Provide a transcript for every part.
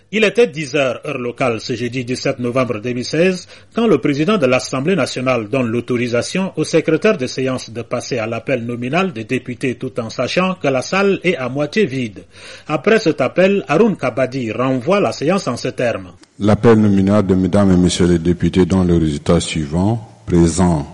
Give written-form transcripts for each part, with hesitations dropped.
Il était 10h heure locale ce jeudi 17 novembre 2016 quand le président de l'Assemblée nationale donne l'autorisation au secrétaire de séance de passer à l'appel nominal des députés tout en sachant que la salle est à moitié vide. Après cet appel, Haroun Kabadi renvoie la séance en ces termes. L'appel nominal de mesdames et messieurs les députés donne le résultat suivant. Présent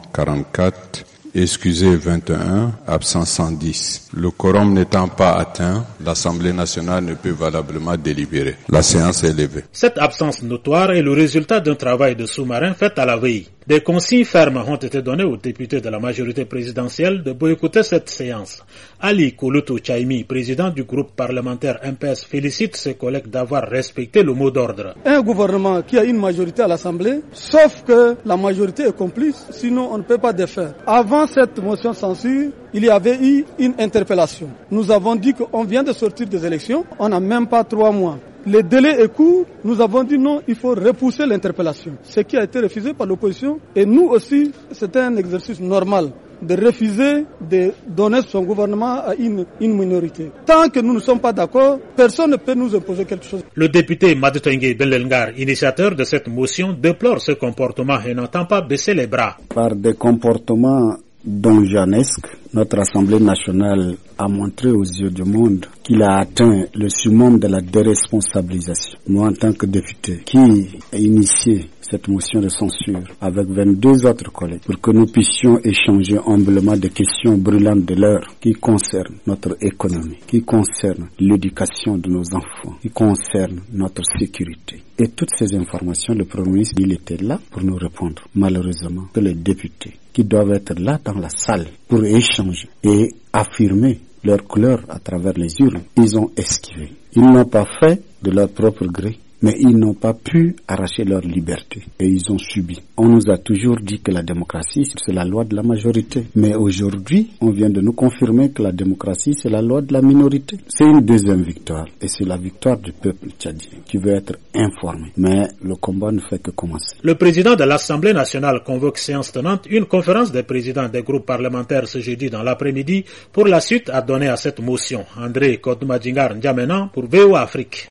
44, excusé 21, absent 110. Le quorum n'étant pas atteint, l'Assemblée nationale ne peut valablement délibérer. La séance est levée. Cette absence notoire est le résultat d'un travail de sous-marin fait à la veille. Des consignes fermes ont été données aux députés de la majorité présidentielle de boycotter cette séance. Ali Kouloutou Tchaimi, président du groupe parlementaire MPS, félicite ses collègues d'avoir respecté le mot d'ordre. Un gouvernement qui a une majorité à l'Assemblée, sauf que la majorité est complice, sinon on ne peut pas défaire. Avant cette motion de censure, il y avait eu une interpellation. Nous avons dit qu'on vient de sortir des élections, on n'a même pas 3 mois. Le délai est court, nous avons dit non, il faut repousser l'interpellation. Ce qui a été refusé par l'opposition et nous aussi, c'était un exercice normal de refuser de donner son gouvernement à une minorité. Tant que nous ne sommes pas d'accord, personne ne peut nous imposer quelque chose. Le député Madutengue Bellengar, initiateur de cette motion, déplore ce comportement et n'entend pas baisser les bras. Par des comportements donjanesques, notre Assemblée nationale a montré aux yeux du monde qu'il a atteint le summum de la déresponsabilisation. Moi, en tant que député qui a initié cette motion de censure avec 22 autres collègues pour que nous puissions échanger humblement des questions brûlantes de l'heure qui concernent notre économie, qui concernent l'éducation de nos enfants, qui concernent notre sécurité. Et toutes ces informations, le Premier ministre, il était là pour nous répondre. Malheureusement, que les députés qui doivent être là dans la salle pour échanger et affirmer leur couleur à travers les urnes, ils ont esquivé. Ils n'ont pas fait de leur propre gré, mais ils n'ont pas pu arracher leur liberté et ils ont subi. On nous a toujours dit que la démocratie, c'est la loi de la majorité. Mais aujourd'hui, on vient de nous confirmer que la démocratie, c'est la loi de la minorité. C'est une deuxième victoire et c'est la victoire du peuple tchadien qui veut être informé. Mais le combat ne fait que commencer. Le président de l'Assemblée nationale convoque séance tenante une conférence des présidents des groupes parlementaires ce jeudi dans l'après-midi pour la suite à donner à cette motion. André Kodmadjingar N'Djamena pour VOA Afrique.